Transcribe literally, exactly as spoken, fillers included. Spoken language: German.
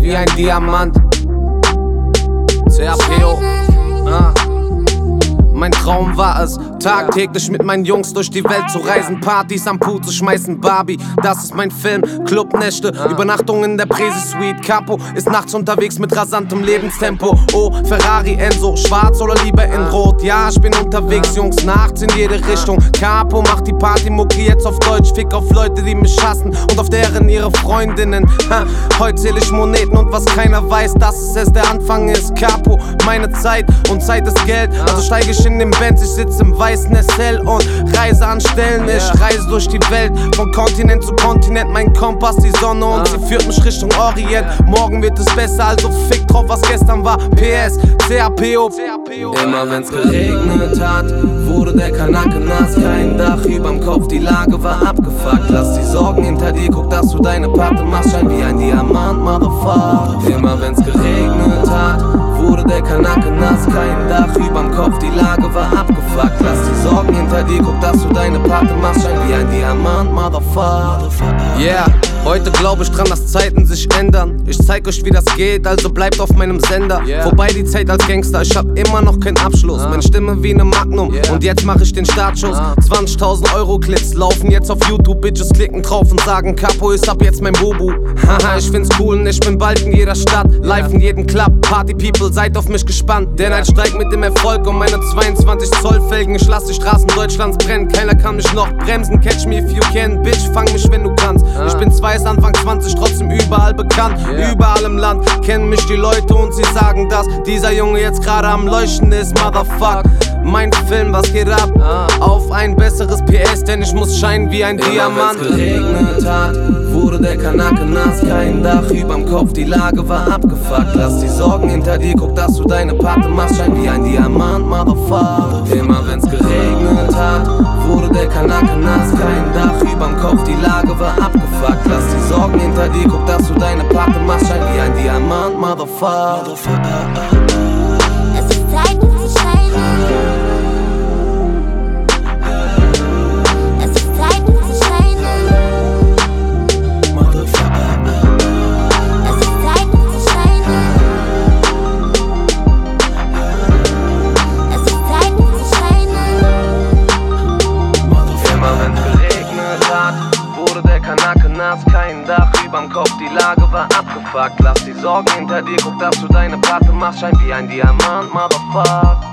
wie ein Diamant. C A P O. Ah. Mein Traum war es, tagtäglich mit meinen Jungs durch die Welt zu reisen, Partys am Pool zu schmeißen, Barbie, das ist mein Film, Clubnächte, Übernachtungen in der Präsi-Suite, Capo ist nachts unterwegs mit rasantem Lebenstempo, oh, Ferrari, Enzo, schwarz oder lieber in rot, ja, ich bin unterwegs, Jungs, nachts in jede Richtung, Capo macht die Party-Mucki jetzt auf Deutsch, fick auf Leute, die mich hassen und auf deren ihre Freundinnen, ha, heute zähl ich Moneten und was keiner weiß, dass es erst der Anfang ist, Capo, meine Zeit und Zeit ist Geld, also steig ich in den Benz, ich sitz im weißen S L und Reise anstellen. Ich reise durch die Welt, von Kontinent zu Kontinent. Mein Kompass, die Sonne und sie führt mich Richtung Orient. Morgen wird es besser, also fick drauf, was gestern war. P S, C A P O. Immer wenn's geregnet hat, wurde der Kanake nass. Kein Dach überm Kopf, die Lage war abgefuckt. Lass die Sorgen hinter dir, guck, dass du deine Patte machst. Schein wie ein Diamant, Motherfucker. Immer wenn's geregnet hat, wurde der Kanake nass. Kein Dach überm Kopf, die Lage war abgefuckt. Lass die Sorgen hinter dir, guck, dass du deine Patte machst. Schein wie ein Diamant, Motherfucker. Yeah, heute glaub ich dran, dass Zeiten sich ändern. Ich zeig euch, wie das geht, also bleibt auf meinem Sender. Yeah. Vorbei die Zeit als Gangster, ich hab immer noch keinen Abschluss. Ah. Meine Stimme wie ne Magnum, yeah. Und jetzt mach ich den Startschuss. ah. zwanzigtausend Euro Clips laufen jetzt auf YouTube. Bitches klicken drauf und sagen, Capo ist ab jetzt mein Bubu. Haha, ich find's cool und ich bin bald in jeder Stadt. Live in jedem Club, Party People, seid auf mich gespannt. Denn ein Streik mit dem Erfolg um meine zweiundzwanzig Zoll Felgen. Ich lass die Straßen Deutschlands brennen, keiner kann mich noch bremsen. Catch me if you can, bitch, fang mich wenn du kannst. ah. Ich bin zwar erst Anfang zwanzig, trotzdem überall bekannt. yeah. Überall im Land kennen mich die Leute und sie sagen, dass dieser Junge jetzt gerade am Leuchten ist, Motherfuck. Mein Film, was geht ab? ah. Auf ein besseres P S, denn ich muss scheinen wie ein Immer Diamant. Wenn's geregnet hat, wurde der Kanake nass. Kein Dach überm Kopf, die Lage war abgefuckt. Lass die Sorgen hinter dir, guck, dass du deine Patte machst. Schein wie ein Diamant, Motherfucker. Immer wenn's geregnet hat, wurde der Kanake nass. Kein Dach überm Kopf, die Lage war abgefuckt. Lass die Sorgen hinter dir, guck, dass du deine Patte machst. Schein wie ein Diamant, Motherfucker. Es ist Zeit, um zu scheinen. Es ist Zeit, um zu scheinen. Es ist Zeit, um zu scheinen. Es ist Zeit, um zu scheinen. Immer wenn's geregnet hat, wurde der Kanake nass. Kein Dach überm Kopf, die Lage war abgefuckt. Lass die Sorgen hinter dir, guck, dass du deine Patte machst. Schein wie ein Diamant, Motherfucker.